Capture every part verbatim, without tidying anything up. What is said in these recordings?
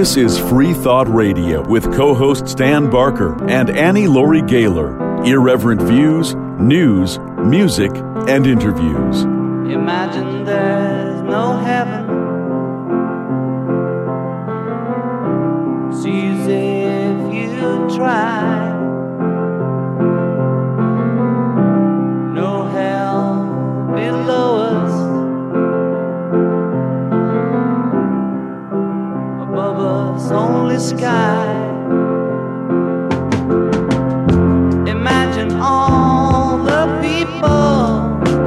This is Free Thought Radio with co-hosts Dan Barker and Annie Laurie Gaylor. Irreverent views, news, music, and interviews. Imagine there's no heaven. It's easy if you try. No hell below us. Above us only sky. Imagine all the people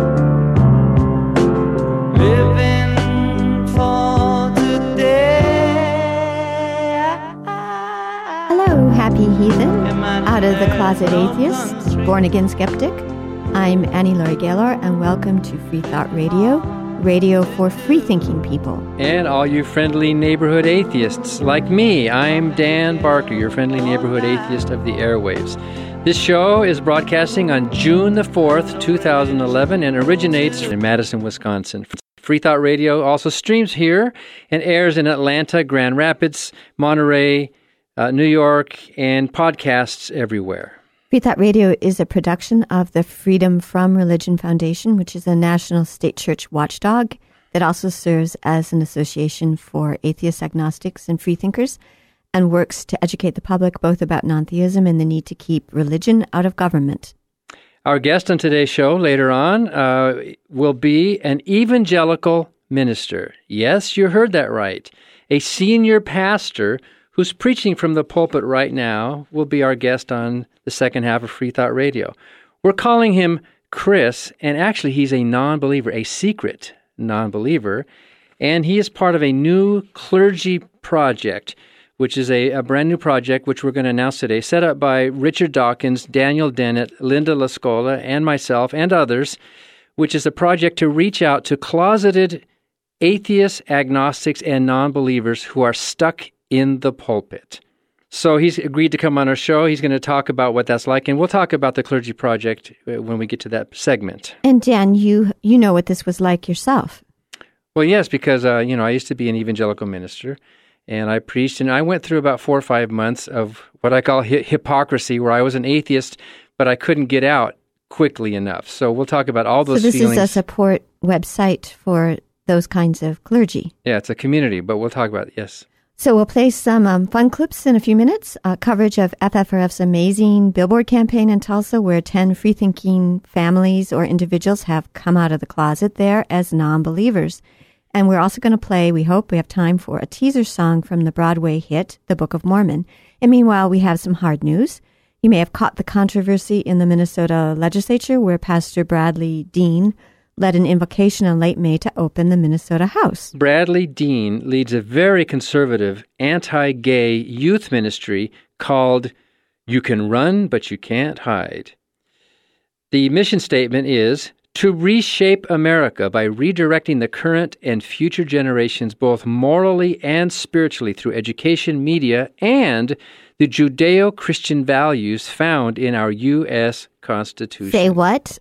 living for today. Hello, happy heathen, out of the closet atheist, born again skeptic. I'm Annie Laurie Gaylor, and welcome to Free Thought Radio, radio for free-thinking people. And all you friendly neighborhood atheists like me. I'm Dan Barker, your friendly neighborhood atheist of the airwaves. This show is broadcasting on June the fourth, two thousand eleven, and originates in Madison, Wisconsin. Free Thought Radio also streams here and airs in Atlanta, Grand Rapids, Monterey, uh, New York, and podcasts everywhere. Free Thought Radio is a production of the Freedom From Religion Foundation, which is a national state church watchdog that also serves as an association for atheists, agnostics, and freethinkers, and works to educate the public both about non-theism and the need to keep religion out of government. Our guest on today's show later on uh, will be an evangelical minister. Yes, you heard that right. A senior pastor who's preaching from the pulpit right now will be our guest on the second half of Free Thought Radio. We're calling him Chris, and actually he's a non-believer, a secret non-believer, and he is part of a new clergy project, which is a, a brand new project which we're going to announce today, set up by Richard Dawkins, Daniel Dennett, Linda Lascola, and myself, and others, which is a project to reach out to closeted atheists, agnostics, and non-believers who are stuck in the pulpit. So he's agreed to come on our show. He's going to talk about what that's like, and we'll talk about the clergy project when we get to that segment. And Dan, you you know what this was like yourself. Well, yes, because uh, you know I used to be an evangelical minister, and I preached, and I went through about four or five months of what I call hi- hypocrisy, where I was an atheist, but I couldn't get out quickly enough. So we'll talk about all those feelings. So this feelings. is a support website for those kinds of clergy. Yeah, it's a community, but we'll talk about it, yes. So we'll play some um, fun clips in a few minutes, uh, coverage of F F R F's amazing billboard campaign in Tulsa, where ten free-thinking families or individuals have come out of the closet there as non-believers. And we're also going to play, we hope we have time for, a teaser song from the Broadway hit, The Book of Mormon. And meanwhile, we have some hard news. You may have caught the controversy in the Minnesota legislature where Pastor Bradley Dean led an invocation in late May to open the Minnesota House. Bradley Dean leads a very conservative, anti-gay youth ministry called You Can Run, But You Can't Hide. The mission statement is to reshape America by redirecting the current and future generations both morally and spiritually through education, media, and the Judeo-Christian values found in our U S Constitution. Say what?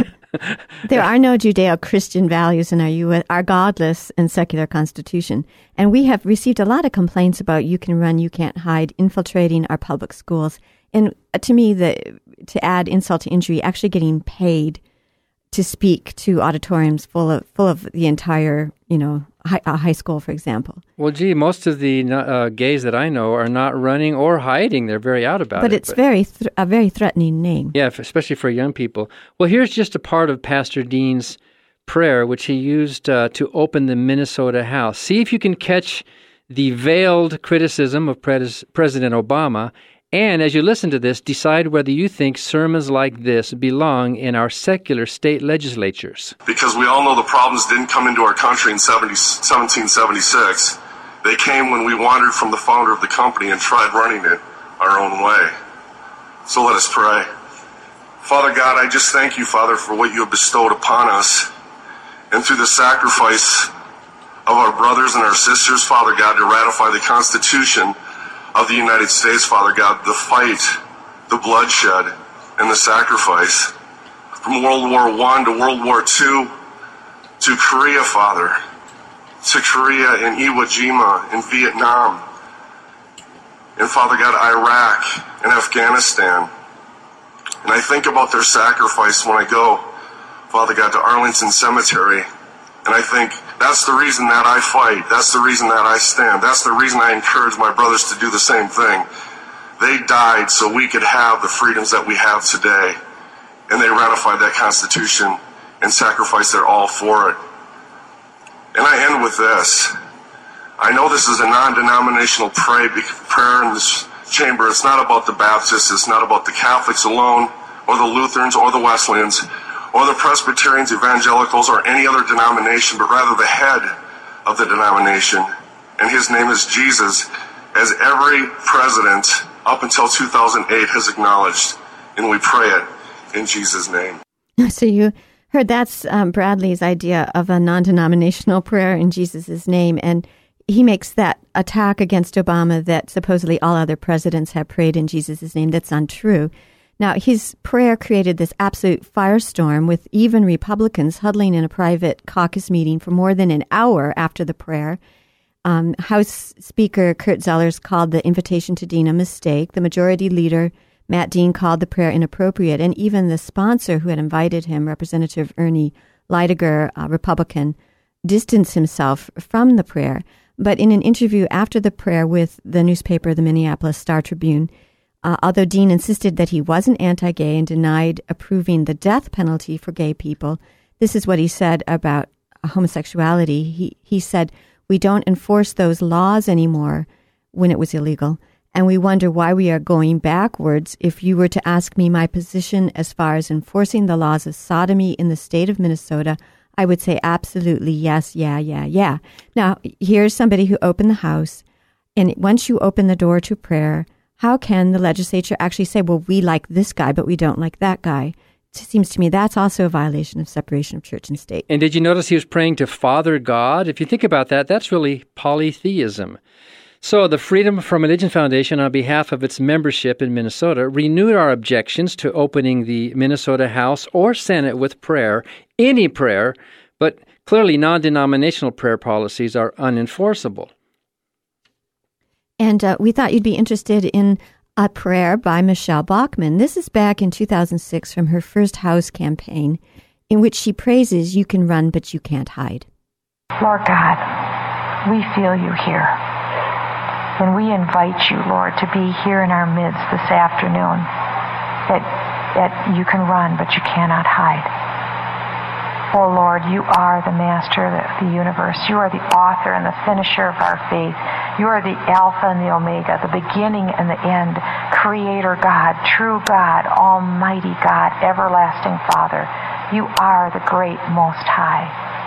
There are no Judeo-Christian values in our U S, our godless and secular Constitution. And we have received a lot of complaints about You Can Run, You Can't Hide, infiltrating our public schools. And to me, the to add insult to injury, actually getting paid to speak to auditoriums full of full of the entire, you know, high, uh, high school, for example. Well, gee, most of the uh, gays that I know are not running or hiding. They're very out about but it. It's but it's very th- a very threatening name. Yeah, especially for young people. Well, here's just a part of Pastor Dean's prayer, which he used uh, to open the Minnesota House. See if you can catch the veiled criticism of Pres- President Obama. And as you listen to this, decide whether you think sermons like this belong in our secular state legislatures. Because we all know the problems didn't come into our country in seventeen seventy-six. They came when we wandered from the founder of the company and tried running it our own way. So let us pray. Father God, I just thank you, Father, for what you have bestowed upon us. And through the sacrifice of our brothers and our sisters, Father God, to ratify the Constitution of the United States, Father God, the fight, the bloodshed, and the sacrifice. From World War One to World War Two, to Korea, Father, to Korea and Iwo Jima in Vietnam, in, Father God, Iraq and Afghanistan. And I think about their sacrifice when I go, Father God, to Arlington Cemetery. And I think, that's the reason that I fight. That's the reason that I stand. That's the reason I encourage my brothers to do the same thing. They died so we could have the freedoms that we have today. And they ratified that Constitution and sacrificed their all for it. And I end with this. I know this is a non-denominational prayer in this chamber. It's not about the Baptists. It's not about the Catholics alone, or the Lutherans, or the Wesleyans, or the Presbyterians, Evangelicals, or any other denomination, but rather the head of the denomination. And his name is Jesus, as every president up until two thousand eight has acknowledged. And we pray it in Jesus' name. So you heard that's um, Bradley's idea of a non-denominational prayer in Jesus' name, and he makes that attack against Obama that supposedly all other presidents have prayed in Jesus' name. That's untrue. Now, his prayer created this absolute firestorm with even Republicans huddling in a private caucus meeting for more than an hour after the prayer. Um, House Speaker Kurt Zellers called the invitation to Dean a mistake. The majority leader, Matt Dean, called the prayer inappropriate. And even the sponsor who had invited him, Representative Ernie Leidiger, a Republican, distanced himself from the prayer. But in an interview after the prayer with the newspaper, the Minneapolis Star-Tribune, uh, although Dean insisted that he wasn't anti-gay and denied approving the death penalty for gay people, this is what he said about homosexuality. He, he said, "We don't enforce those laws anymore," when it was illegal, "and we wonder why we are going backwards. If you were to ask me my position as far as enforcing the laws of sodomy in the state of Minnesota, I would say absolutely yes, yeah, yeah, yeah." Now, here's somebody who opened the House, and once you open the door to prayer, how can the legislature actually say, well, we like this guy, but we don't like that guy? It seems to me that's also a violation of separation of church and state. And did you notice he was praying to Father God? If you think about that, that's really polytheism. So the Freedom from Religion Foundation, on behalf of its membership in Minnesota, renewed our objections to opening the Minnesota House or Senate with prayer, any prayer, but clearly non-denominational prayer policies are unenforceable. And uh, we thought you'd be interested in a prayer by Michelle Bachmann. This is back in two thousand six from her first House campaign, in which she praises, "You can run, but you can't hide." Lord God, we feel you here. And we invite you, Lord, to be here in our midst this afternoon. That, that you can run, but you cannot hide. Oh, Lord, you are the master of the universe. You are the author and the finisher of our faith. You are the Alpha and the Omega, the beginning and the end, Creator God, true God, Almighty God, everlasting Father. You are the great Most High.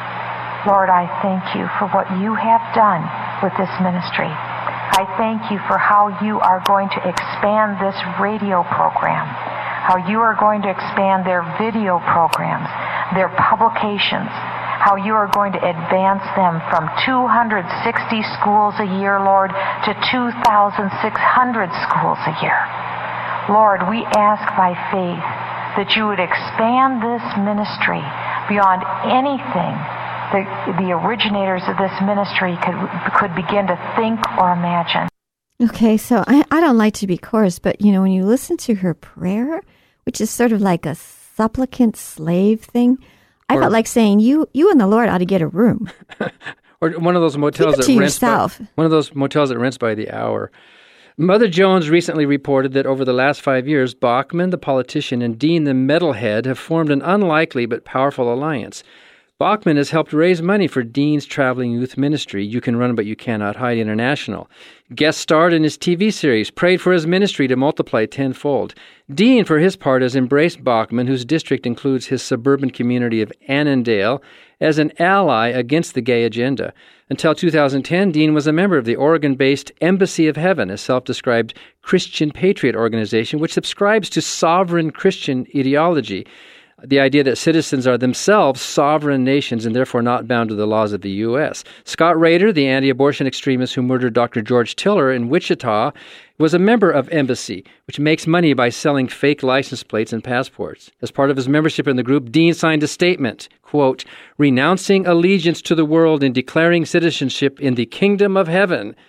Lord, I thank you for what you have done with this ministry. I thank you for how you are going to expand this radio program, how you are going to expand their video programs, their publications, how you are going to advance them from two hundred sixty schools a year, Lord, to two thousand six hundred schools a year. Lord, we ask by faith that you would expand this ministry beyond anything the, the originators of this ministry could could begin to think or imagine. Okay, so I, I don't like to be coarse, but, you know, when you listen to her prayer, which is sort of like a supplicant slave thing, I or, felt like saying, you you and the Lord ought to get a room. Or one of those motels that rents by, one of those motels that rents by the hour. Mother Jones recently reported that over the last five years, Bachmann, the politician, and Dean, the metalhead, have formed an unlikely but powerful alliance. Bachmann has helped raise money for Dean's traveling youth ministry, You Can Run But You Cannot Hide International. Guest starred in his T V series, prayed for his ministry to multiply tenfold. Dean, for his part, has embraced Bachmann, whose district includes his suburban community of Annandale, as an ally against the gay agenda. Until two thousand ten, Dean was a member of the Oregon-based Embassy of Heaven, a self-described Christian patriot organization which subscribes to sovereign Christian ideology, the idea that citizens are themselves sovereign nations and therefore not bound to the laws of the U S. Scott Rader, the anti-abortion extremist who murdered Doctor George Tiller in Wichita, was a member of Embassy, which makes money by selling fake license plates and passports. As part of his membership in the group, Dean signed a statement, quote, renouncing allegiance to the world and declaring citizenship in the kingdom of heaven.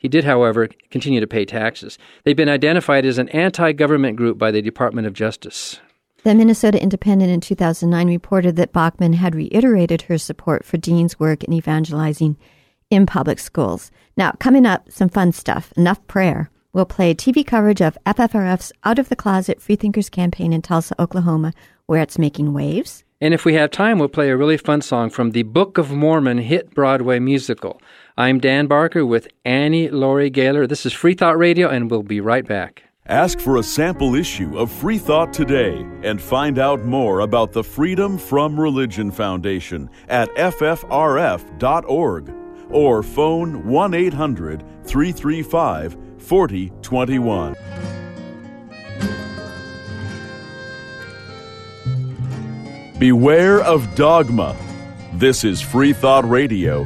He did, however, continue to pay taxes. They've been identified as an anti-government group by the Department of Justice. The Minnesota Independent in two thousand nine reported that Bachman had reiterated her support for Dean's work in evangelizing in public schools. Now, coming up, some fun stuff. Enough prayer. We'll play T V coverage of F F R F's Out of the Closet Freethinkers campaign in Tulsa, Oklahoma, where it's making waves. And if we have time, we'll play a really fun song from the Book of Mormon hit Broadway musical. I'm Dan Barker with Annie Laurie Gaylor. This is Free Thought Radio, and we'll be right back. Ask for a sample issue of Free Thought today and find out more about the Freedom from Religion Foundation at F F R F dot org or phone one eight hundred three three five four zero two one. Beware of dogma. This is Free Thought Radio.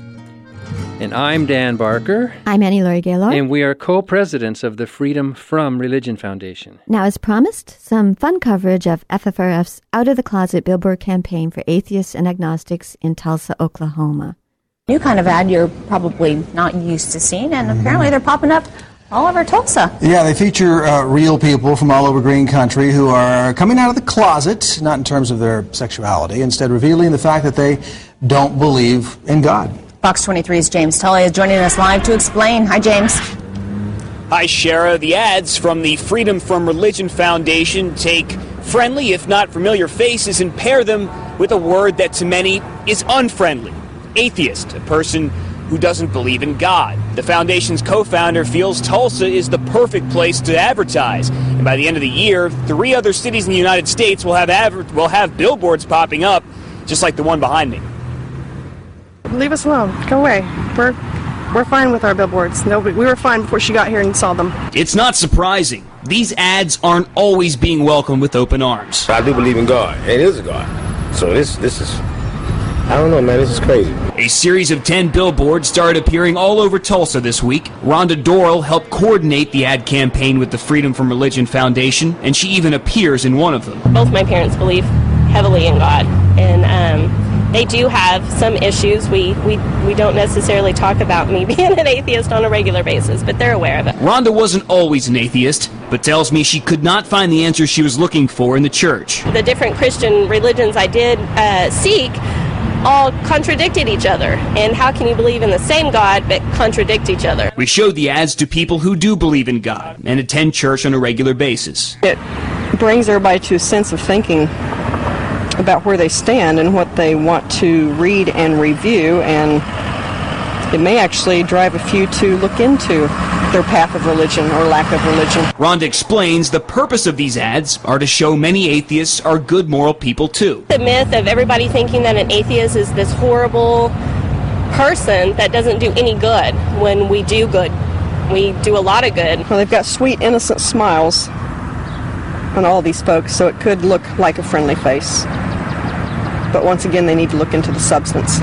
And I'm Dan Barker. I'm Annie Laurie Gaylor. And we are co-presidents of the Freedom from Religion Foundation. Now, as promised, some fun coverage of F F R F's Out of the Closet billboard campaign for atheists and agnostics in Tulsa, Oklahoma. New kind of ad you're probably not used to seeing, and apparently they're popping up all over Tulsa. Yeah, they feature uh, real people from all over Green Country who are coming out of the closet, not in terms of their sexuality, instead revealing the fact that they don't believe in God. Fox twenty-three's James Tully is joining us live to explain. Hi, James. Hi, Shara. The ads from the Freedom from Religion Foundation take friendly, if not familiar faces, and pair them with a word that to many is unfriendly. Atheist, a person who doesn't believe in God. The foundation's co-founder feels Tulsa is the perfect place to advertise. And by the end of the year, three other cities in the United States will have adver- will have billboards popping up, just like the one behind me. Leave us alone. Go away. We're we're fine with our billboards. No, we were fine before she got here and saw them. It's not surprising. These ads aren't always being welcomed with open arms. I do believe in God. It is a God. So this this is, I don't know, man. This is crazy. A series of ten billboards started appearing all over Tulsa this week. Rhonda Doral helped coordinate the ad campaign with the Freedom from Religion Foundation, and she even appears in one of them. Both my parents believe heavily in God, and um, they do have some issues. We, we, we don't necessarily talk about me being an atheist on a regular basis, but they're aware of it. Rhonda wasn't always an atheist, but tells me she could not find the answers she was looking for in the church. The different Christian religions I did uh, seek all contradicted each other. And how can you believe in the same God but contradict each other? We showed the ads to people who do believe in God and attend church on a regular basis. It brings everybody to a sense of thinking about where they stand and what they want to read and review, and it may actually drive a few to look into their path of religion or lack of religion. Rhonda explains the purpose of these ads are to show many atheists are good moral people too. The myth of everybody thinking that an atheist is this horrible person that doesn't do any good, when we do good. We do a lot of good. Well, they've got sweet, innocent smiles on all these folks, so it could look like a friendly face. But once again, they need to look into the substance.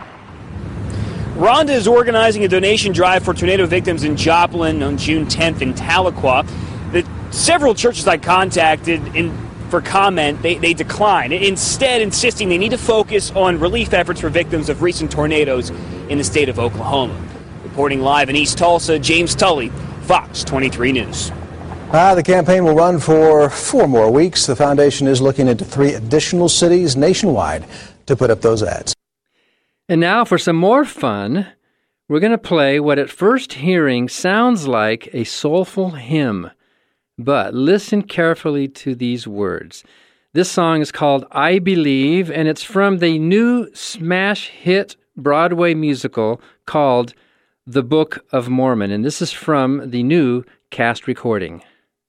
Rhonda is organizing a donation drive for tornado victims in Joplin on June tenth in Tahlequah. The several churches I contacted in, for comment, they, they declined, instead insisting they need to focus on relief efforts for victims of recent tornadoes in the state of Oklahoma. Reporting live in East Tulsa, James Tully, Fox twenty-three News. Uh, the campaign will run for four more weeks. The foundation is looking into three additional cities nationwide to put up those ads. And now for some more fun, we're going to play what at first hearing sounds like a soulful hymn. But listen carefully to these words. This song is called I Believe, and it's from the new smash hit Broadway musical called The Book of Mormon. And this is from the new cast recording.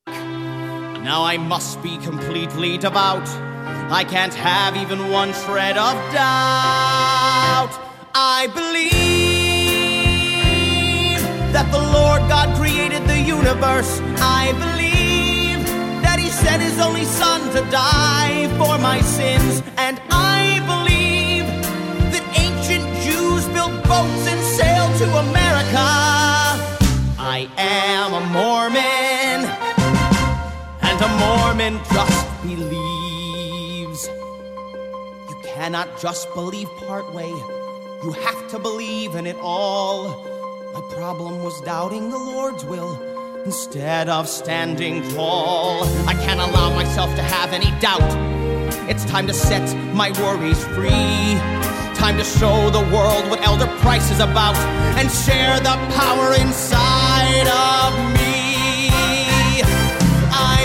Now I must be completely devout. I can't have even one shred of doubt. I believe that the Lord God created the universe. I believe that He sent His only Son to die for my sins. And I believe that ancient Jews built boats and sailed to America. I am a Mormon, and a Mormon just believes. You cannot just believe partway. You have to believe in it all. My problem was doubting the Lord's will instead of standing tall. I can't allow myself to have any doubt. It's time to set my worries free. Time to show the world what Elder Price is about and share the power inside of me. I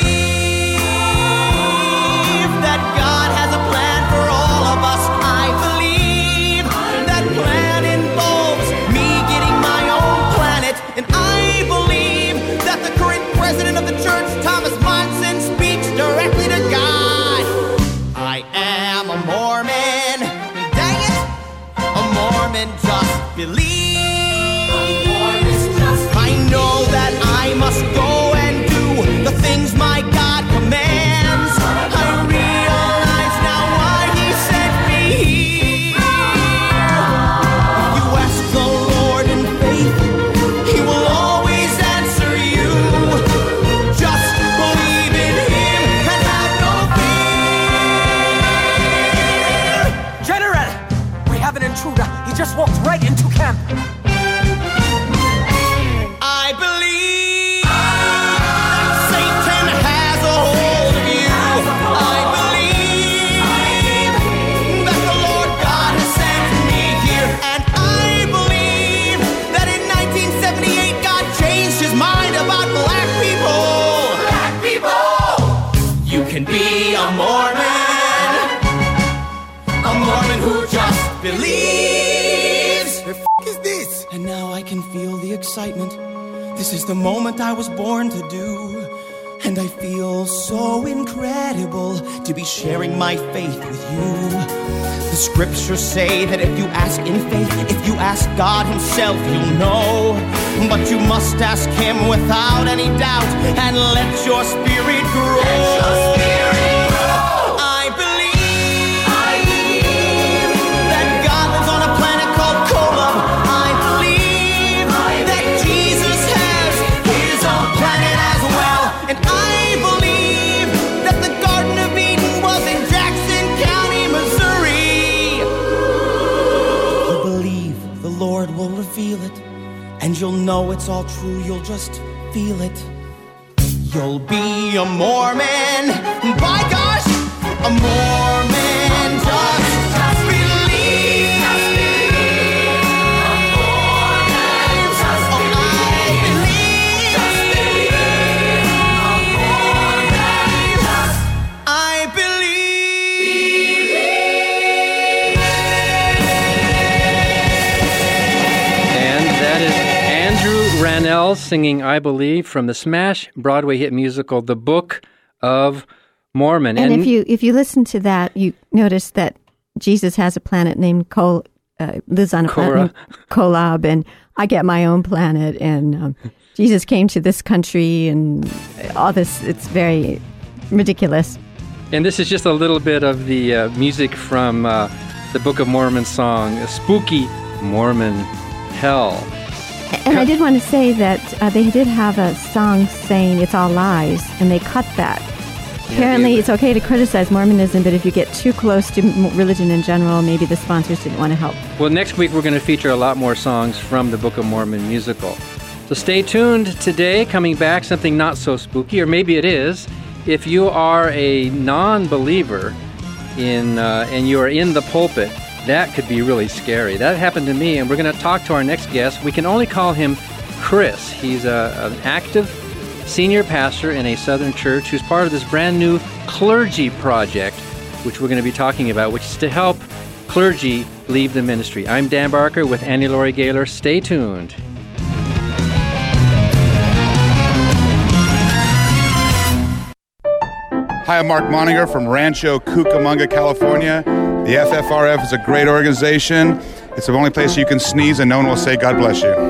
believe that God has a plan for all of us. I believe that plan involves me getting my own planet. And I believe that the current president of the church, Thomas Monson, speaks directly to God. I am a Mormon. Dang it! A Mormon just believes. I know that I must go and do the things my God commands. I realize now why He sent me here. You ask the Lord in faith, He will always answer you. Just believe in Him and have no fear. General, we have an intruder. He just walked right into camp. I believe that Satan has a hold of you. I believe that the Lord God has sent me here. And I believe that in nineteen seventy-eight God changed His mind about black people. Black people! You can be a Mormon. A Mormon who just believes. The f*** is this? And now I can feel the excitement. This is the moment I was born to do. And I feel so incredible to be sharing my faith with you. The scriptures say that if you ask in faith, if you ask God Himself, you'll know. But you must ask Him without any doubt and let your spirit grow. Let your spirit grow. I believe, I believe that God lives on a planet called Kolob. I believe that Jesus has His own planet as well. And I believe that the Garden of Eden was in Jackson County, Missouri. You believe the Lord will reveal it, and you'll know it's all true. You'll just feel it. You'll be a Mormon. By gosh, a Mormon just, just believe. Just believe. A Mormon just oh, believe. I believe. Just believe. A Mormon just I believe. And that is Andrew Rannell singing I Believe from the smash Broadway hit musical The Book of Mormon. And, and if you if you listen to that, you notice that Jesus has a planet named Kol, uh, lives on a Korah. planet named Kolob, and I get my own planet, and um, Jesus came to this country, and all this. It's very ridiculous. And this is just a little bit of the uh, music from uh, the Book of Mormon song, a Spooky Mormon Hell. And I did want to say that uh, they did have a song saying it's all lies, and they cut that. Apparently, it's okay to criticize Mormonism, but if you get too close to religion in general, maybe the sponsors didn't want to help. Well, next week we're going to feature a lot more songs from the Book of Mormon musical. So stay tuned today. Coming back, something not so spooky, or maybe it is. If you are a non-believer in uh, and you are in the pulpit, that could be really scary. That happened to me, and we're going to talk to our next guest. We can only call him Chris. He's a, an active senior pastor in a Southern church who's part of this brand new clergy project, which we're going to be talking about, which is to help clergy leave the ministry. I'm Dan Barker with Annie Laurie Gaylor. Stay tuned. Hi, I'm Mark Moninger from Rancho Cucamonga, California. The F F R F is a great organization. It's the only place you can sneeze and no one will say, God bless you.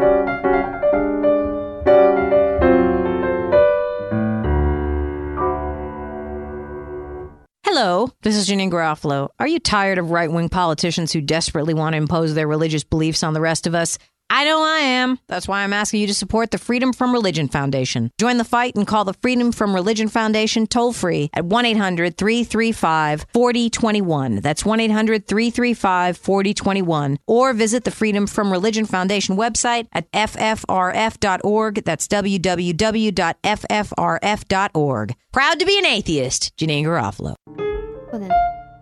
Hello, this is Janine Garofalo. Are you tired of right-wing politicians who desperately want to impose their religious beliefs on the rest of us? I know I am. That's why I'm asking you to support the Freedom From Religion Foundation. Join the fight and call the Freedom From Religion Foundation toll-free at one eight hundred three three five four zero two one. That's one eight hundred three three five four zero two one. Or visit the Freedom From Religion Foundation website at f f r f dot org. That's w w w dot f f r f dot org. Proud to be an atheist, Janine Garofalo. Well, then.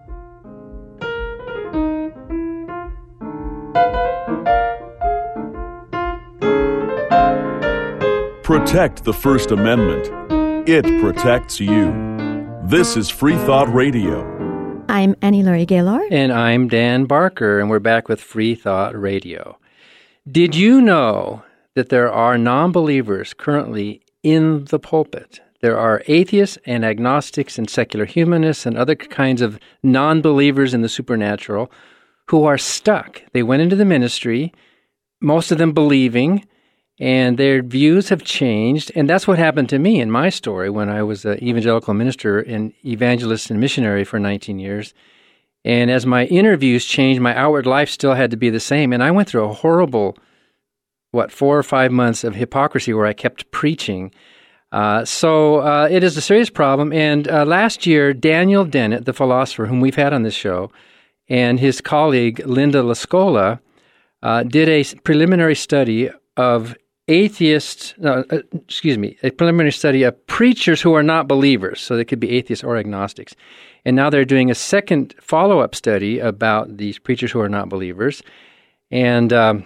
Protect the First Amendment. It protects you. This is Free Thought Radio. I'm Annie Laurie Gaylor. And I'm Dan Barker, and we're back with Free Thought Radio. Did you know that there are non-believers currently in the pulpit? There are atheists and agnostics and secular humanists and other kinds of non-believers in the supernatural who are stuck. They went into the ministry, most of them believing, and their views have changed. And that's what happened to me in my story when I was an evangelical minister and evangelist and missionary for nineteen years. And as my interviews changed, my outward life still had to be the same. And I went through a horrible, what, four or five months of hypocrisy where I kept preaching. Uh, so uh, it is a serious problem. And uh, last year, Daniel Dennett, the philosopher whom we've had on this show, and his colleague, Linda Lascola, uh, did a preliminary study of atheists, no, uh, excuse me, a preliminary study of preachers who are not believers, so they could be atheists or agnostics. And now they're doing a second follow-up study about these preachers who are not believers. And um,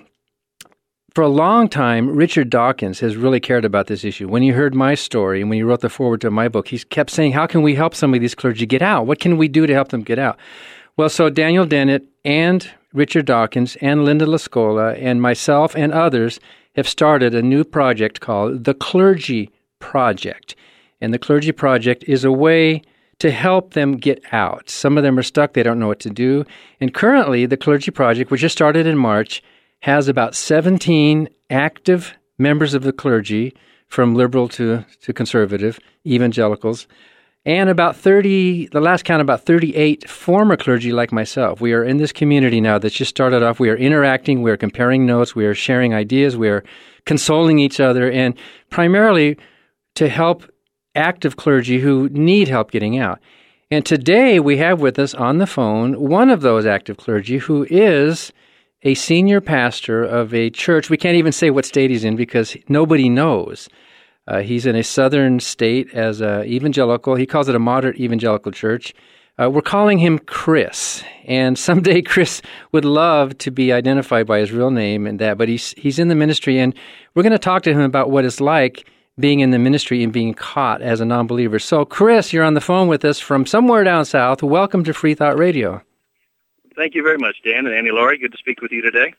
for a long time, Richard Dawkins has really cared about this issue. When he heard my story and when he wrote the foreword to my book, he kept saying, how can we help some of these clergy get out? What can we do to help them get out? Well, so Daniel Dennett and Richard Dawkins and Linda Lascola and myself and others have started a new project called the Clergy Project. And the Clergy Project is a way to help them get out. Some of them are stuck. They don't know what to do. And currently, the Clergy Project, which just started in March, has about seventeen active members of the clergy, from liberal to, to conservative, evangelicals, and about thirty, the last count, about thirty-eight former clergy like myself. We are in this community now that's just started off. We are interacting. We are comparing notes. We are sharing ideas. We are consoling each other, and primarily to help active clergy who need help getting out. And today we have with us on the phone one of those active clergy who is a senior pastor of a church. We can't even say what state he's in because nobody knows. Uh, he's in a southern state as a evangelical. He calls it a moderate evangelical church. Uh, we're calling him Chris, and someday Chris would love to be identified by his real name and that, but he's he's in the ministry, and we're going to talk to him about what it's like being in the ministry and being caught as a non-believer. So, Chris, you're on the phone with us from somewhere down south. Welcome to Free Thought Radio. Thank you very much, Dan and Annie Laurie. Good to speak with you today.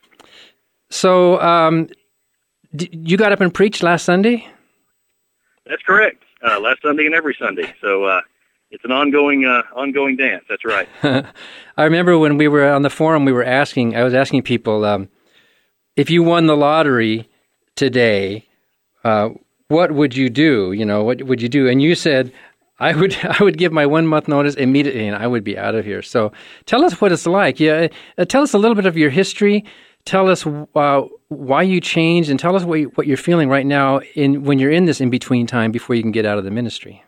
So, um, d- you got up and preached last Sunday? That's correct. Uh, last Sunday and every Sunday. So uh, it's an ongoing uh, ongoing dance. That's right. I remember when we were on the forum, we were asking, I was asking people, um, if you won the lottery today, uh, what would you do? You know, what would you do? And you said, I would I would give my one month notice immediately and I would be out of here. So tell us what it's like. Yeah, uh, tell us a little bit of your history. Tell us uh, why you changed, and tell us what, you, what you're feeling right now in when you're in this in-between time before you can get out of the ministry.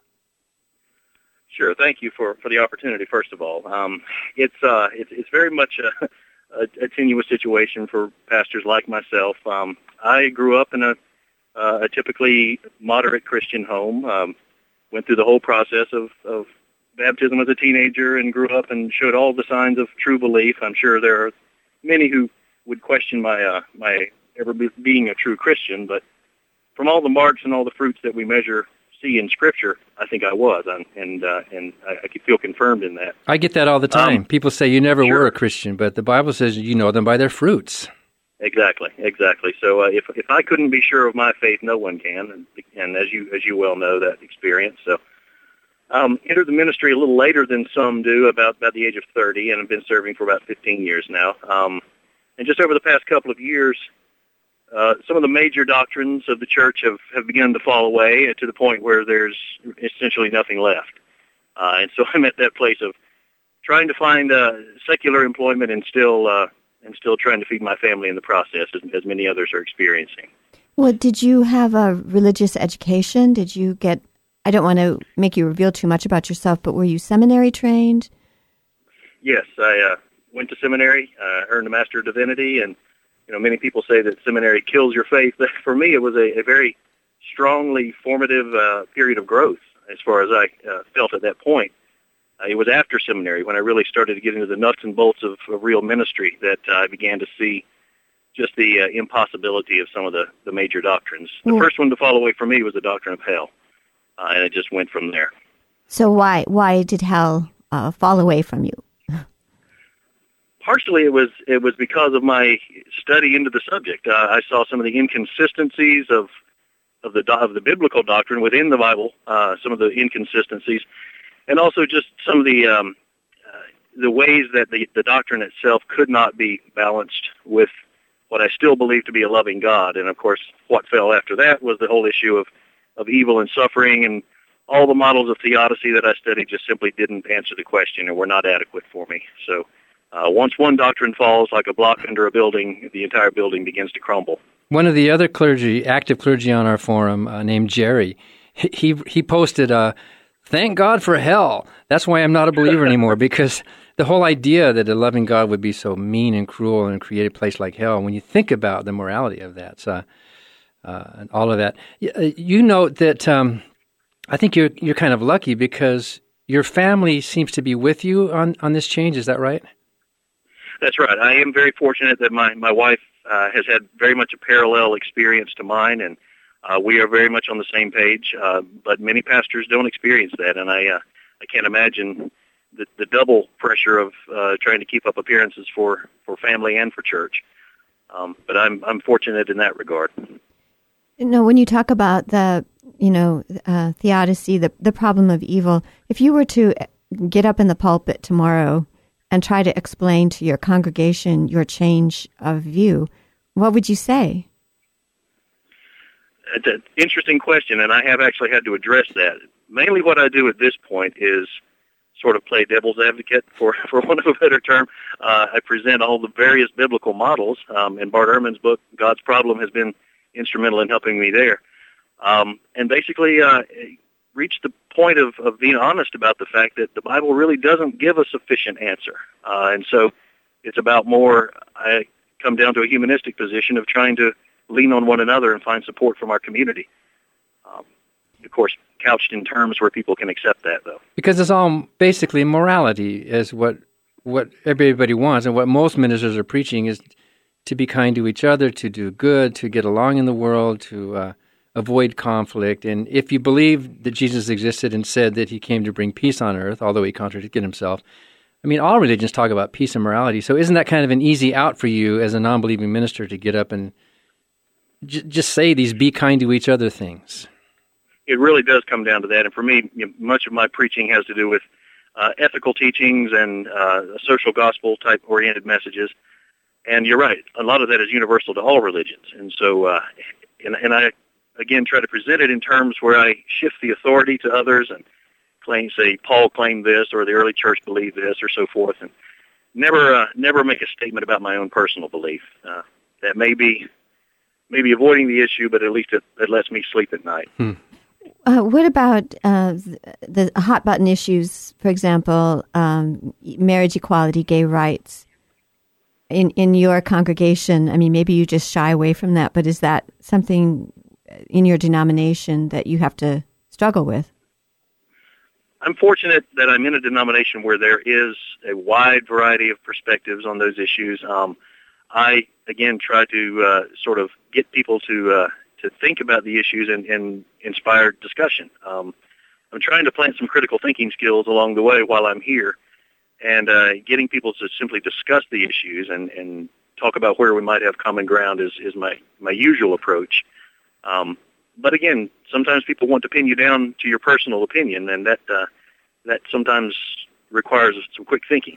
Sure. Thank you for, for the opportunity, first of all. Um, it's, uh, it's it's very much a, a, a tenuous situation for pastors like myself. Um, I grew up in a, uh, a typically moderate Christian home, um, went through the whole process of, of baptism as a teenager and grew up and showed all the signs of true belief. I'm sure there are many who would question my uh, my ever be, being a true Christian, but from all the marks and all the fruits that we measure, see in Scripture, I think I was, and and, uh, and I, I could feel confirmed in that. I get that all the time. Um, People say you never sure. were a Christian, but the Bible says you know them by their fruits. Exactly, exactly. So uh, if if I couldn't be sure of my faith, no one can, and, and as you as you well know that experience. So um, entered the ministry a little later than some do, about about the age of thirty, and I've been serving for about fifteen years now. Um, And just over the past couple of years, uh, some of the major doctrines of the church have, have begun to fall away to the point where there's essentially nothing left. Uh, and so I'm at that place of trying to find uh, secular employment and still uh, and still trying to feed my family in the process, as, as many others are experiencing. Well, did you have a religious education? Did you get, I don't want to make you reveal too much about yourself, but were you seminary trained? Yes, I uh, went to seminary, uh, earned a Master of Divinity, and you know, many people say that seminary kills your faith, but for me it was a, a very strongly formative uh, period of growth as far as I uh, felt at that point. Uh, it was after seminary when I really started to get into the nuts and bolts of, of real ministry that uh, I began to see just the uh, impossibility of some of the, the major doctrines. The Mm. first one to fall away from me was the doctrine of hell, uh, and it just went from there. So why why did hell uh, fall away from you? Partially, it was it was because of my study into the subject. Uh, I saw some of the inconsistencies of of the do- of the biblical doctrine within the Bible, uh, some of the inconsistencies, and also just some of the um, uh, the ways that the, the doctrine itself could not be balanced with what I still believe to be a loving God. And of course, what fell after that was the whole issue of of evil and suffering, and all the models of theodicy that I studied just simply didn't answer the question and were not adequate for me. So. Uh, once one doctrine falls like a block under a building, the entire building begins to crumble. One of the other clergy, active clergy on our forum, uh, named Jerry, he he posted, uh, "Thank God for hell. That's why I'm not a believer anymore." Because the whole idea that a loving God would be so mean and cruel and create a place like hell, when you think about the morality of that, so, uh, and all of that, you note that um, I think you're you're kind of lucky because your family seems to be with you on, on this change. Is that right? That's right. I am very fortunate that my, my wife uh, has had very much a parallel experience to mine, and uh, we are very much on the same page. Uh, but many pastors don't experience that, and I uh, I can't imagine the, the double pressure of uh, trying to keep up appearances for, for family and for church. Um, but I'm I'm fortunate in that regard. You know, when you talk about the, you know, uh, theodicy, the the problem of evil, if you were to get up in the pulpit tomorrow and try to explain to your congregation your change of view, what would you say? It's an interesting question, and I have actually had to address that. Mainly what I do at this point is sort of play devil's advocate, for, for want of a better term. Uh, I present all the various biblical models, um, and Bart Ehrman's book, God's Problem, has been instrumental in helping me there. Um, and basically uh, reach the point of, of being honest about the fact that the Bible really doesn't give a sufficient answer. Uh, and so it's about more, I come down to a humanistic position of trying to lean on one another and find support from our community. Um, of course, couched in terms where people can accept that, though. Because it's all basically morality is what what everybody wants, and what most ministers are preaching is to be kind to each other, to do good, to get along in the world, to uh, avoid conflict. And if you believe that Jesus existed and said that he came to bring peace on earth, although he contradicted himself, I mean, all religions talk about peace and morality. So isn't that kind of an easy out for you as a non-believing minister to get up and j- just say these be kind to each other things? It really does come down to that. And for me, you know, much of my preaching has to do with uh, ethical teachings and uh, social gospel type oriented messages. And you're right, a lot of that is universal to all religions. And so, uh, and, and I, again, try to present it in terms where I shift the authority to others and claim, say, Paul claimed this, or the early church believed this, or so forth, and never, uh, never make a statement about my own personal belief. Uh, that may be, maybe avoiding the issue, but at least it, it lets me sleep at night. Hmm. Uh, what about uh, the, the hot button issues, for example, um, marriage equality, gay rights? In in your congregation, I mean, maybe you just shy away from that, but is that something in your denomination that you have to struggle with? I'm fortunate that I'm in a denomination where there is a wide variety of perspectives on those issues. Um, I, again, try to uh, sort of get people to uh, to think about the issues and, and inspire discussion. Um, I'm trying to plant some critical thinking skills along the way while I'm here, and uh, getting people to simply discuss the issues and, and talk about where we might have common ground is, is my, my usual approach. Um, but again, sometimes people want to pin you down to your personal opinion, and that uh, that sometimes requires some quick thinking.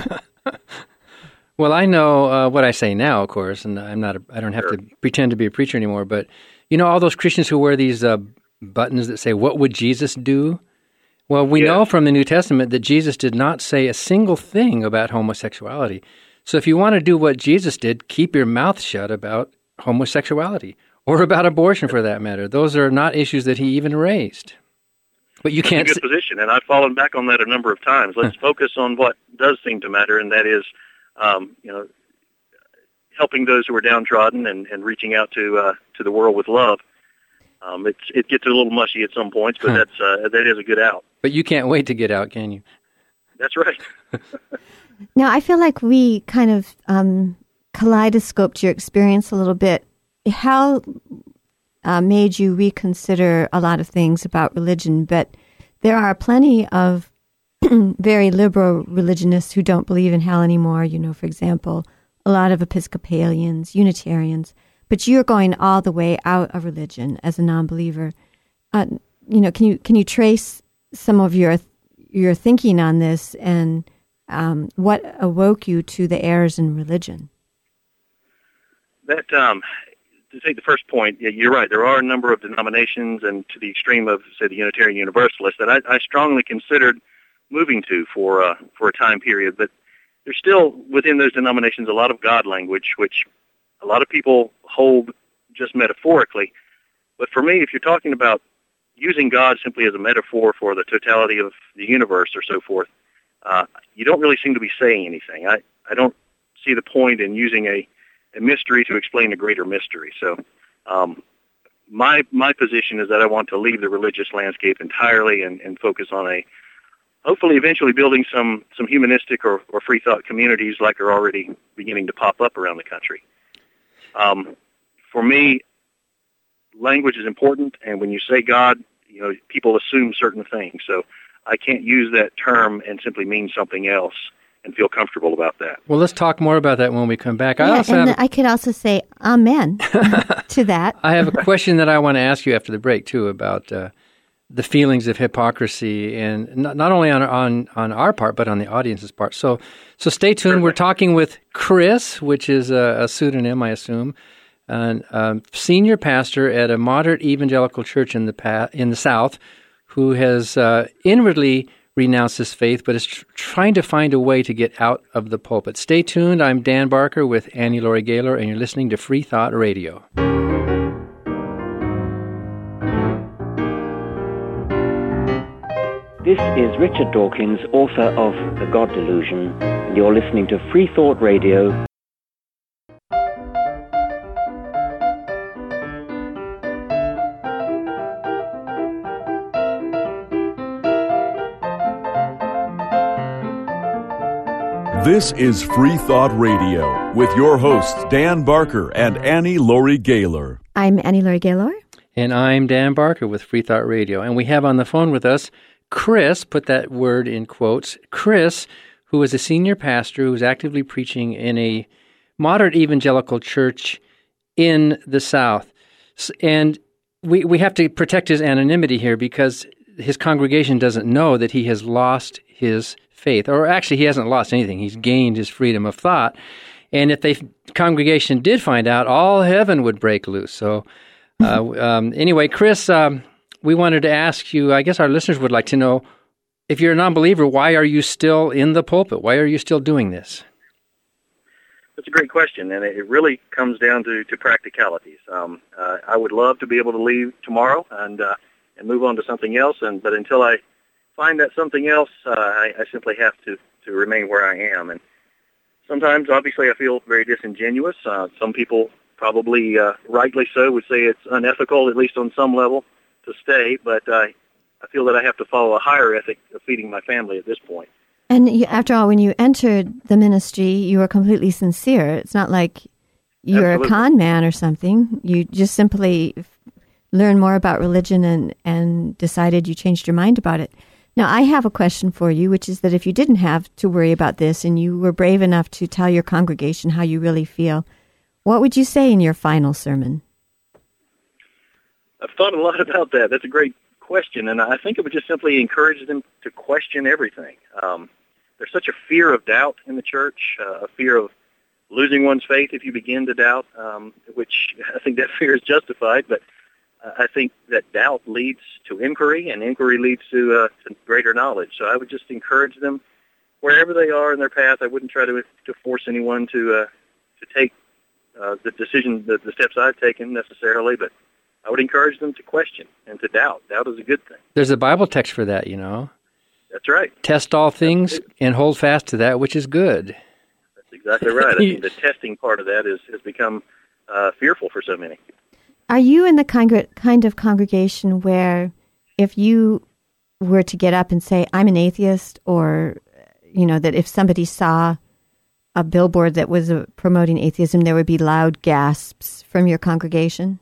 Well, I know uh, what I say now, of course, and I'm not. A, I don't have sure. to pretend to be a preacher anymore. But you know, all those Christians who wear these uh, buttons that say, "What would Jesus do?" Well, we yes. know from the New Testament that Jesus did not say a single thing about homosexuality. So if you want to do what Jesus did, keep your mouth shut about homosexuality or about abortion for that matter. Those are not issues that he even raised. But you can't. That's a good position, and I've fallen back on that a number of times. Let's focus on what does seem to matter, and that is, um, you know, helping those who are downtrodden and, and reaching out to uh, to the world with love. Um, it's, it gets a little mushy at some points, but that's uh, that is a good out. But you can't wait to get out, can you? That's right. Now, I feel like we kind of um, kaleidoscoped your experience a little bit. How uh, made you reconsider a lot of things about religion? But there are plenty of very liberal religionists who don't believe in hell anymore. You know, for example, a lot of Episcopalians, Unitarians. But you're going all the way out of religion as a non-believer. Uh, you know, can you can you trace some of your your thinking on this and um, what awoke you to the errors in religion? That um, to take the first point, yeah, you're right. There are a number of denominations, and to the extreme of, say, the Unitarian Universalist, that I, I strongly considered moving to for uh, for a time period. But there's still within those denominations a lot of God language, which a lot of people hold just metaphorically. But for me, if you're talking about using God simply as a metaphor for the totality of the universe or so forth, uh, you don't really seem to be saying anything. I, I don't see the point in using a, a mystery to explain a greater mystery. So um, my my position is that I want to leave the religious landscape entirely and, and focus on a, hopefully eventually building some, some humanistic or, or free thought communities like are already beginning to pop up around the country. Um, for me, language is important, and when you say God, you know, people assume certain things. So I can't use that term and simply mean something else and feel comfortable about that. Well, let's talk more about that when we come back. I Yeah, also and have, I could also say amen to that. I have a question that I want to ask you after the break too about uh, the feelings of hypocrisy, and not, not only on on on our part but on the audience's part. So so stay tuned. Certainly. We're talking with Chris, which is a, a pseudonym, I assume, a um, senior pastor at a moderate evangelical church in the pa- in the South, who has uh, inwardly renounced his faith, but is tr- trying to find a way to get out of the pulpit. Stay tuned. I'm Dan Barker with Annie Laurie Gaylor, and you're listening to Free Thought Radio. This is Richard Dawkins, author of The God Delusion, and you're listening to Free Thought Radio. This is Free Thought Radio with your hosts Dan Barker and Annie Laurie Gaylor. I'm Annie Laurie Gaylor. And I'm Dan Barker with Free Thought Radio. And we have on the phone with us Chris, put that word in quotes, Chris, who is a senior pastor who is actively preaching in a moderate evangelical church in the South. And we, we have to protect his anonymity here because his congregation doesn't know that he has lost his faith. Or actually, he hasn't lost anything. He's gained his freedom of thought. And if the congregation did find out, all heaven would break loose. So uh, um, anyway, Chris... Um, we wanted to ask you, I guess our listeners would like to know, if you're a non-believer, why are you still in the pulpit? Why are you still doing this? That's a great question, and it really comes down to, to practicalities. Um, uh, I would love to be able to leave tomorrow and uh, and move on to something else, and but until I find that something else, uh, I, I simply have to, to remain where I am. And sometimes, obviously, I feel very disingenuous. Uh, some people, probably uh, rightly so, would say it's unethical, at least on some level, to stay, but uh, I feel that I have to follow a higher ethic of feeding my family at this point. And you, after all, when you entered the ministry, you were completely sincere. It's not like you're Absolutely. a con man or something. You just simply learned more about religion and, and decided you changed your mind about it. Now, I have a question for you, which is that if you didn't have to worry about this and you were brave enough to tell your congregation how you really feel, what would you say in your final sermon? I've thought a lot about that. That's a great question, and I think it would just simply encourage them to question everything. Um, there's such a fear of doubt in the church, uh, a fear of losing one's faith if you begin to doubt, um, which I think that fear is justified, but uh, I think that doubt leads to inquiry, and inquiry leads to, uh, to greater knowledge. So I would just encourage them wherever they are in their path, I wouldn't try to to force anyone to uh, to take uh, the decision, the, the steps I've taken necessarily, but I would encourage them to question and to doubt. Doubt is a good thing. There's a Bible text for that, you know. That's right. Test all things and hold fast to that which is good. That's exactly right. I think the testing part of that is has become uh, fearful for so many. Are you in the congr- kind of congregation where if you were to get up and say, I'm an atheist, or, you know, that if somebody saw a billboard that was uh, promoting atheism, there would be loud gasps from your congregation?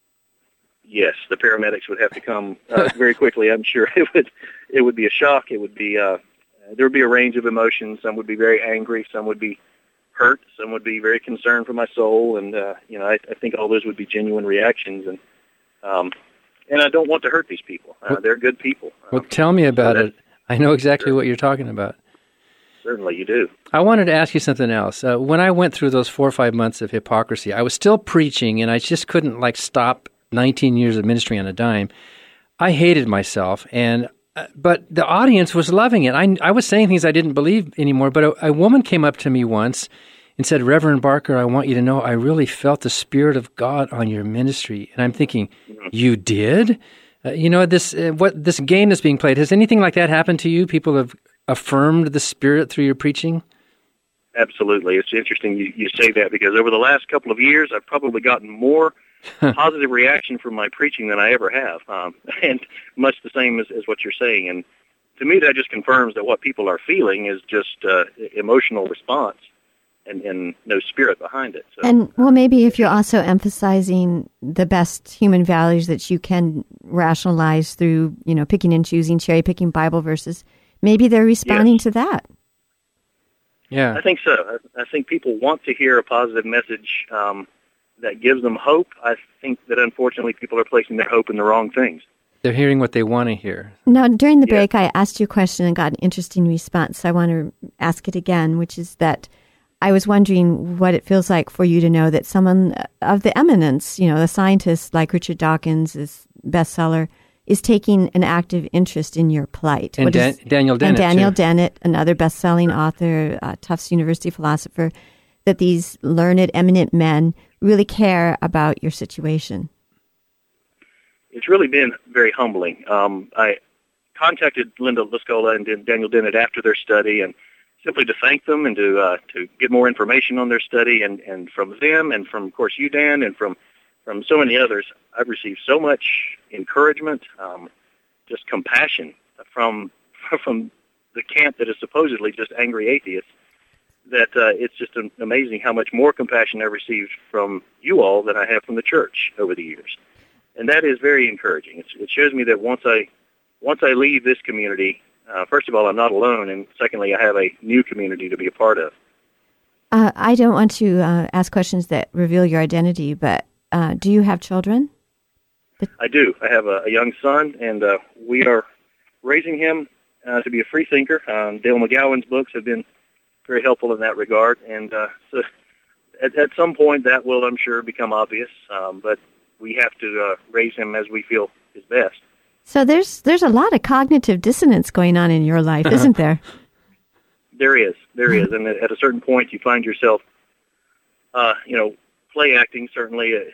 Yes, the paramedics would have to come uh, very quickly. I'm sure it would it would be a shock. It would be uh, there would be a range of emotions. Some would be very angry. Some would be hurt. Some would be very concerned for my soul. And uh, you know, I, I think all those would be genuine reactions. And um, and I don't want to hurt these people. Uh, they're good people. Well, tell me about so it. I know exactly sure. what you're talking about. Certainly, you do. I wanted to ask you something else. Uh, when I went through those four or five months of hypocrisy, I was still preaching, and I just couldn't like stop nineteen years of ministry on a dime. I hated myself, and uh, but the audience was loving it. I, I was saying things I didn't believe anymore, but a, a woman came up to me once and said, Reverend Barker, I want you to know I really felt the Spirit of God on your ministry. And I'm thinking, mm-hmm. you did? Uh, you know, this uh, what this game that's being played, has anything like that happened to you? People have affirmed the Spirit through your preaching? Absolutely. It's interesting you, you say that, because over the last couple of years, I've probably gotten more positive reaction from my preaching than I ever have, um, and much the same as, as what you're saying. And to me, that just confirms that what people are feeling is just uh, emotional response and, and no spirit behind it. So, and, well, maybe if you're also emphasizing the best human values that you can rationalize through, you know, picking and choosing, cherry-picking Bible verses, maybe they're responding yes. to that. Yeah, I think so. I, I think people want to hear a positive message um, that gives them hope. I think that unfortunately people are placing their hope in the wrong things. They're hearing what they want to hear. Now, during the yeah. break, I asked you a question and got an interesting response. So I want to ask it again, which is that I was wondering what it feels like for you to know that someone of the eminence, you know, a scientist like Richard Dawkins, is bestseller, is taking an active interest in your plight. And Dan- is, Daniel Dennett, And Daniel too. Dennett, another best-selling author, uh, Tufts University philosopher, that these learned, eminent men really care about your situation. It's really been very humbling. Um, I contacted Linda Lascola and Daniel Dennett after their study, and simply to thank them and to uh, to get more information on their study, and, and from them and from, of course, you, Dan, and from, from so many others, I've received so much encouragement, um, just compassion from from the camp that is supposedly just angry atheists, that uh, it's just amazing how much more compassion I've received from you all than I have from the church over the years. And that is very encouraging. It's, it shows me that once I once I leave this community, uh, first of all, I'm not alone, and secondly, I have a new community to be a part of. Uh, I don't want to uh, ask questions that reveal your identity, but uh, do you have children? I do. I have a, a young son, and uh, we are raising him uh, to be a free thinker. Um, Dale McGowan's books have been very helpful in that regard, and uh, so at, at some point that will, I'm sure, become obvious, um, but we have to uh, raise him as we feel is best. So there's there's a lot of cognitive dissonance going on in your life, isn't there? There is. There is. And at a certain point, you find yourself, uh, you know, play acting certainly is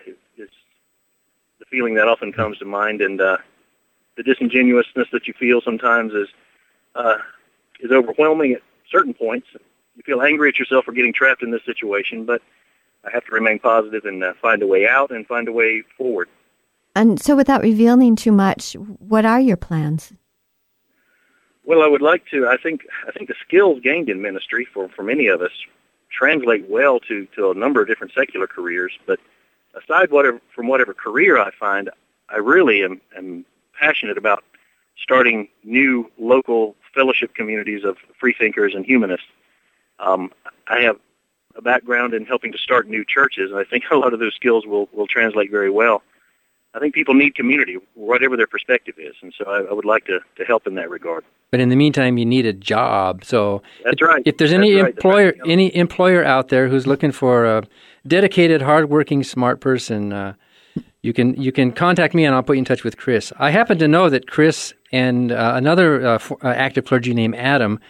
the feeling that often comes to mind, and uh, the disingenuousness that you feel sometimes is uh, is overwhelming at certain points. You feel angry at yourself for getting trapped in this situation, but I have to remain positive and uh, find a way out and find a way forward. And so without revealing too much, what are your plans? Well, I would like to, I think I think the skills gained in ministry for, for many of us translate well to, to a number of different secular careers. But aside whatever, from whatever career I find, I really am, am passionate about starting new local fellowship communities of free thinkers and humanists. Um, I have a background in helping to start new churches, and I think a lot of those skills will, will translate very well. I think people need community, whatever their perspective is, and so I, I would like to, to help in that regard. But in the meantime, you need a job. So that's if, right. If there's that's any right. employer, right. any employer out there who's looking for a dedicated, hardworking, smart person, uh, you can you can contact me, and I'll put you in touch with Chris. I happen to know that Chris and uh, another uh, f- uh, active clergy named Adam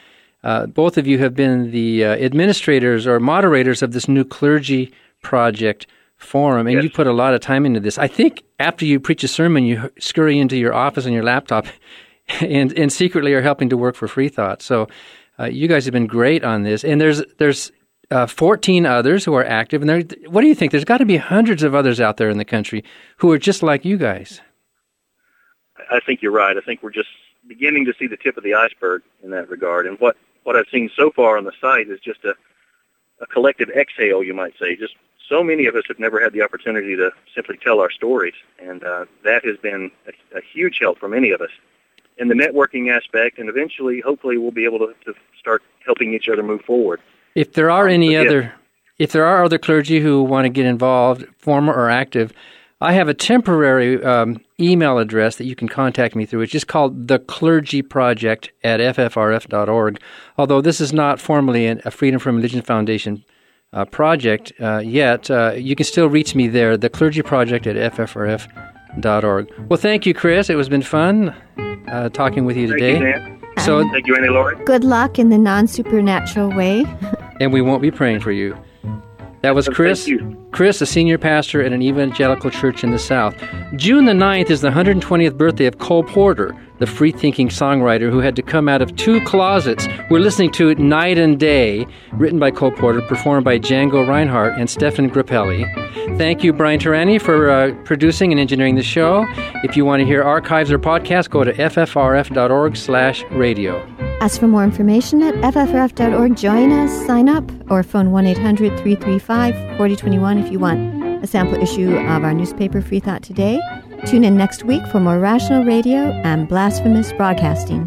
Uh, both of you have been the uh, administrators or moderators of this new clergy project forum, and yes. you put a lot of time into this. I think after you preach a sermon, you scurry into your office on your laptop and, and secretly are helping to work for Free Thought. So uh, you guys have been great on this. And there's there's uh, fourteen others who are active. And there, what do you think? There's got to be hundreds of others out there in the country who are just like you guys. I think you're right. I think we're just beginning to see the tip of the iceberg in that regard. And what, what I've seen so far on the site is just a, a collective exhale, you might say. Just so many of us have never had the opportunity to simply tell our stories, and uh, that has been a, a huge help for many of us in the networking aspect, and eventually, hopefully, we'll be able to, to start helping each other move forward. If there are any um, other, yeah. if there are other clergy who want to get involved, former or active, I have a temporary um, email address that you can contact me through. It's just called the Clergy Project at f f r f dot org. Although this is not formally a Freedom from Religion Foundation uh, project uh, yet, uh, you can still reach me there, the Clergy Project at f f r f dot org. Well, thank you, Chris. It was been fun uh, talking with you today. Thank you, Dan. So, thank you, Annie Laurie. Good luck in the non-supernatural way. And we won't be praying for you. That was Chris. Chris, a senior pastor at an evangelical church in the South. June the ninth is the one hundred twentieth birthday of Cole Porter, the free-thinking songwriter who had to come out of two closets. We're listening to Night and Day, written by Cole Porter, performed by Django Reinhardt and Stefan Grappelli. Thank you, Brian Terani, for uh, producing and engineering the show. If you want to hear archives or podcasts, go to f f r f dot org slash radio. Ask for more information at f f r f dot org. Join us, sign up, or phone one eight hundred three three five four zero two one if you want a sample issue of our newspaper, Free Thought Today. Tune in next week for more rational radio and blasphemous broadcasting.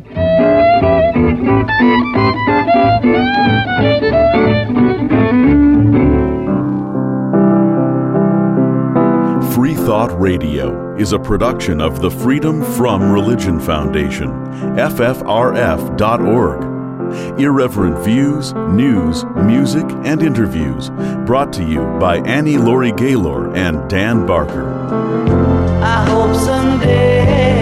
Free Thought Radio is a production of the Freedom from Religion Foundation, f f r f dot org. Irreverent views, news, music, and interviews brought to you by Annie Laurie Gaylor and Dan Barker. I hope someday